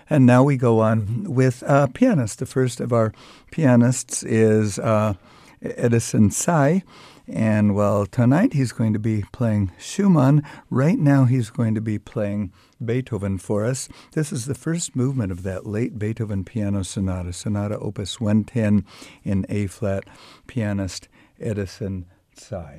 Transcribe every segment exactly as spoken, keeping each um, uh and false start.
And now we go on with a pianist. The first of our pianists is uh, Edison Tsai. And well, tonight he's going to be playing Schumann. Right now he's going to be playing Beethoven for us. This is the first movement of that late Beethoven piano sonata, Sonata Opus one ten in A-flat, pianist Edison Tsai.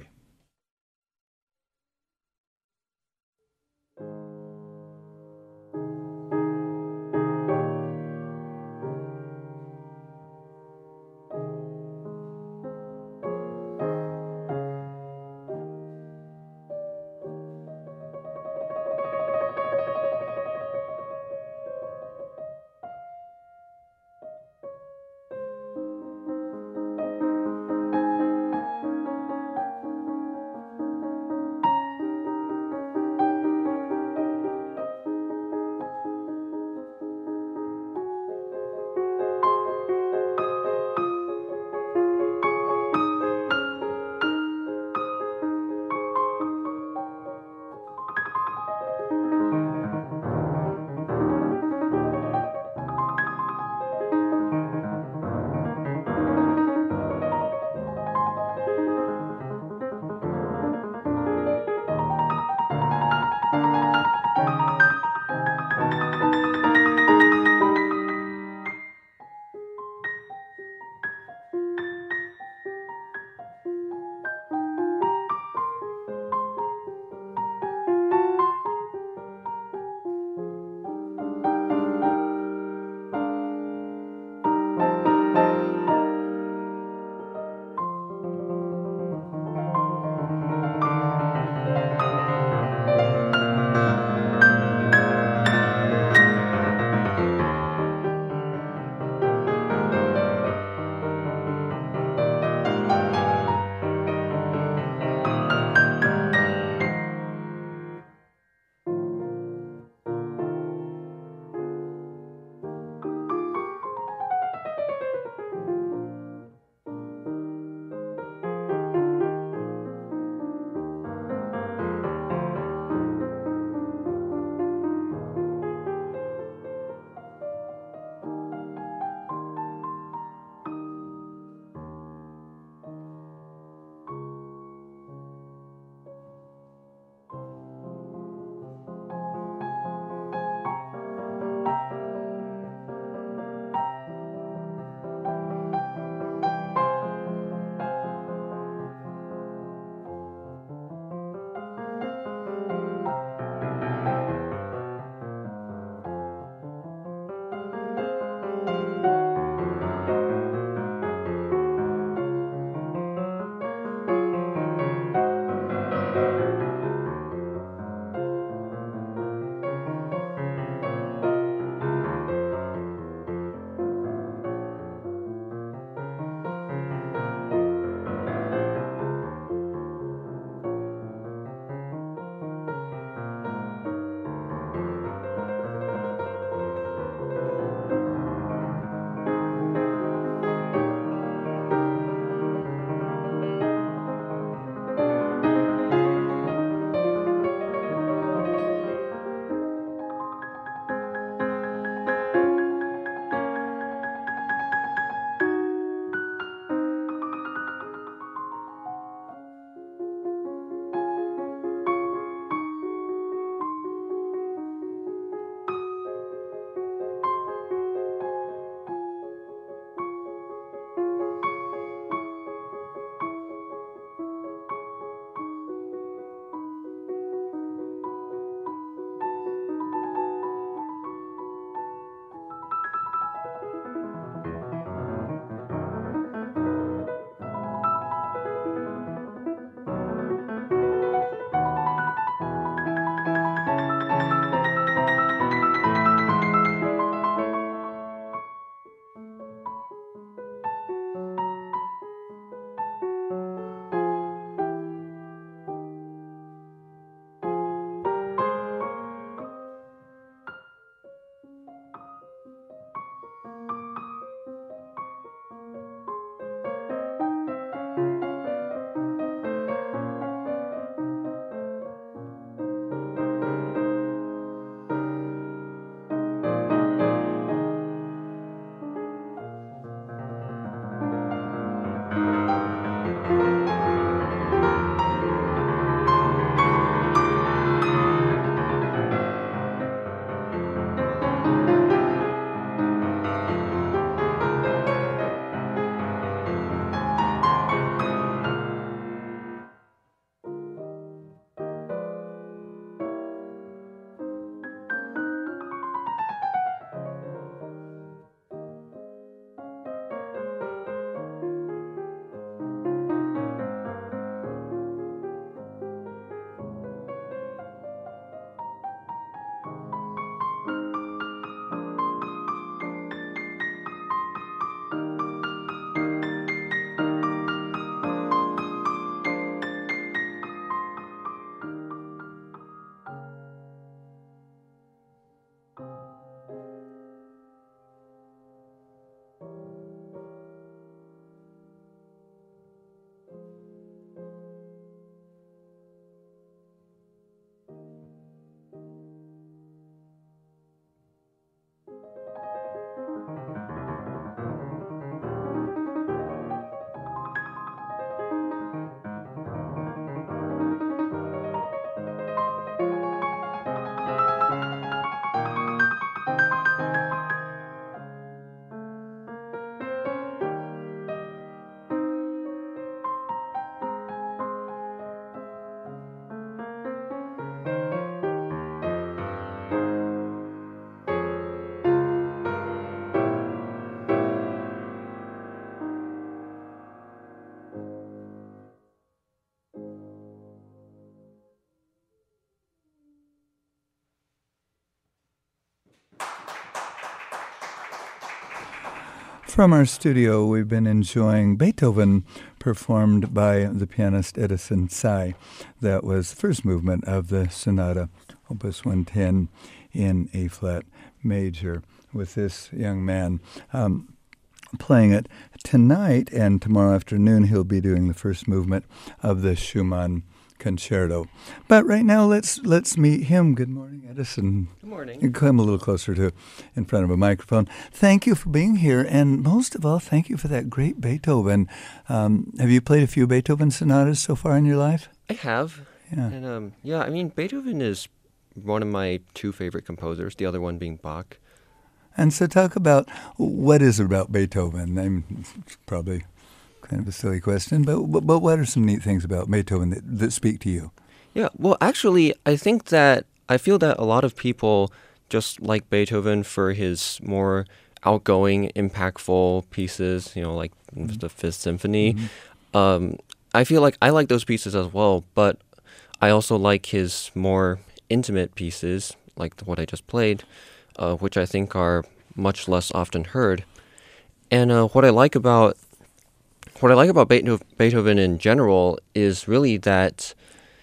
from our studio, we've been enjoying Beethoven performed by the pianist Edison Tsai. That was the first movement of the sonata, Opus one ten, in A-flat major, with this young man um, playing it tonight, and tomorrow afternoon he'll be doing the first movement of the Schumann Concerto. But right now, let's let's meet him. Good morning, Edison. Good morning. You come a little closer to in front of a microphone. Thank you for being here, and most of all, thank you for that great Beethoven. Um, have you played a few Beethoven sonatas so far in your life? I have. Yeah. And um, yeah, I mean, Beethoven is one of my two favorite composers, the other one being Bach. And so talk about what is it about Beethoven. I'm it's probably kind of a silly question, but, but but what are some neat things about Beethoven that, that speak to you? Yeah, well, actually, I think that I feel that a lot of people just like Beethoven for his more outgoing, impactful pieces, you know, like mm-hmm. the Fifth Symphony. Mm-hmm. Um, I feel like I like those pieces as well, but I also like his more intimate pieces, like what I just played, uh, which I think are much less often heard. And uh, what I like about What I like about Beethoven in general is really that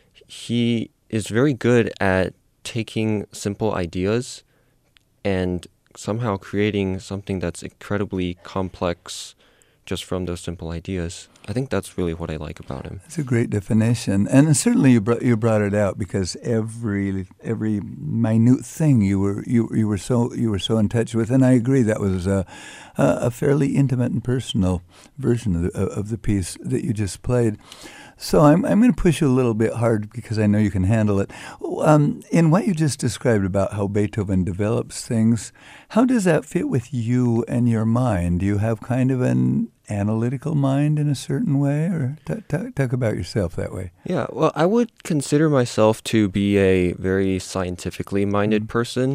he is very good at taking simple ideas and somehow creating something that's incredibly complex just from those simple ideas. I think that's really what I like about him. That's a great definition, and certainly you brought you brought it out because every every minute thing you were you you were so you were so in touch with, and I agree that was a a fairly intimate and personal version of the, of the piece that you just played. So I'm I'm going to push you a little bit hard because I know you can handle it. Um, in what you just described about how Beethoven develops things, how does that fit with you and your mind? Do you have kind of an analytical mind in a certain way, or t- t- talk about yourself that way? Yeah, well, I would consider myself to be a very scientifically minded mm-hmm. person,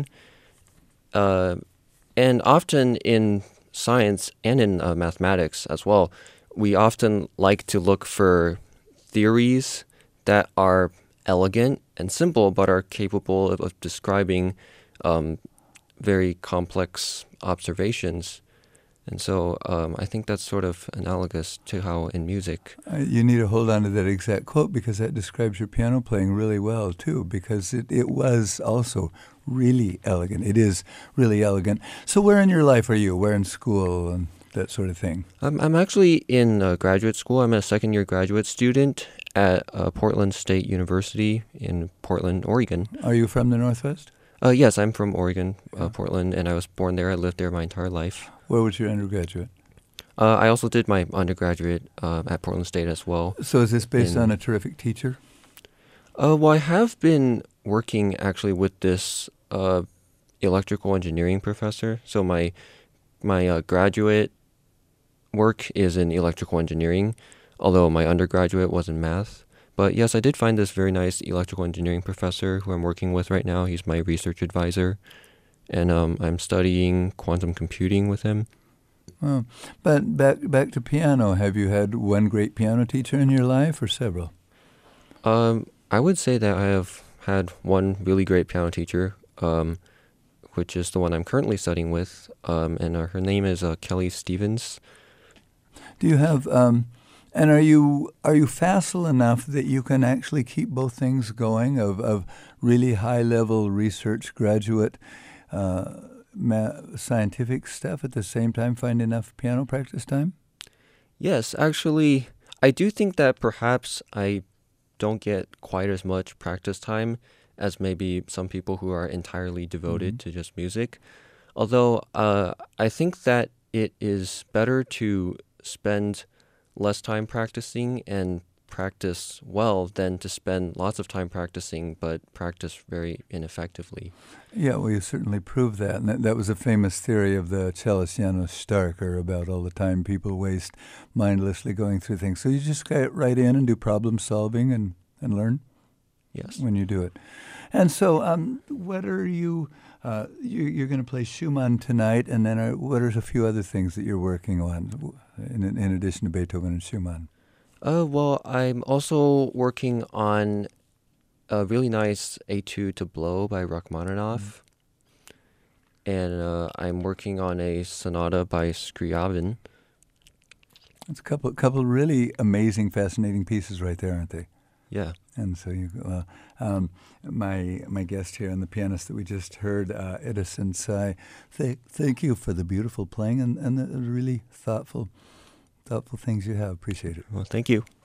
uh, and often in science and in uh, mathematics as well, we often like to look for theories that are elegant and simple, but are capable of, of describing um, very complex observations. And so um, I think that's sort of analogous to how in music. Uh, you need to hold on to that exact quote because that describes your piano playing really well, too, because it, it was also really elegant. It is really elegant. So where in your life are you? Where in school and that sort of thing? I'm, I'm actually in uh, graduate school. I'm a second-year graduate student at uh, Portland State University in Portland, Oregon. Are you from the Northwest? Uh, yes, I'm from Oregon, uh, yeah. Portland, and I was born there. I lived there my entire life. Where was your undergraduate? Uh, I also did my undergraduate uh, at Portland State as well. So is this based in, on a terrific teacher? Uh, well, I have been working actually with this uh, electrical engineering professor. So my my uh, graduate work is in electrical engineering, although my undergraduate was in math. But yes, I did find this very nice electrical engineering professor who I'm working with right now. He's my research advisor, and um, I'm studying quantum computing with him. Oh, but back back to piano. Have you had one great piano teacher in your life, or several? Um, I would say that I have had one really great piano teacher, um, which is the one I'm currently studying with, um, and uh, her name is uh, Kelly Stevens. Do you have, um, and are you are you facile enough that you can actually keep both things going of, of really high-level research graduate uh, ma- scientific stuff at the same time, find enough piano practice time? Yes, actually, I do think that perhaps I don't get quite as much practice time as maybe some people who are entirely devoted mm-hmm. to just music. Although uh, I think that it is better to spend less time practicing and practice well than to spend lots of time practicing but practice very ineffectively. Yeah, well, you certainly proved that. And that, that was a famous theory of the cellist Janos Starker about all the time people waste mindlessly going through things. So you just get right in and do problem solving and, and learn? Yes. When you do it. And so um, what are you, uh, you you're going to play Schumann tonight, and then are, what are a few other things that you're working on in, in addition to Beethoven and Schumann? Uh, well, I'm also working on a really nice Etude to Blow by Rachmaninoff. Mm-hmm. and uh, I'm working on a sonata by Scriabin. It's a couple, couple really amazing, fascinating pieces right there, aren't they? Yeah. And so you, uh, um, my my guest here and the pianist that we just heard, uh, Edison Tsai, th- thank you for the beautiful playing and, and the really thoughtful, thoughtful things you have. Appreciate it. Well, thank you.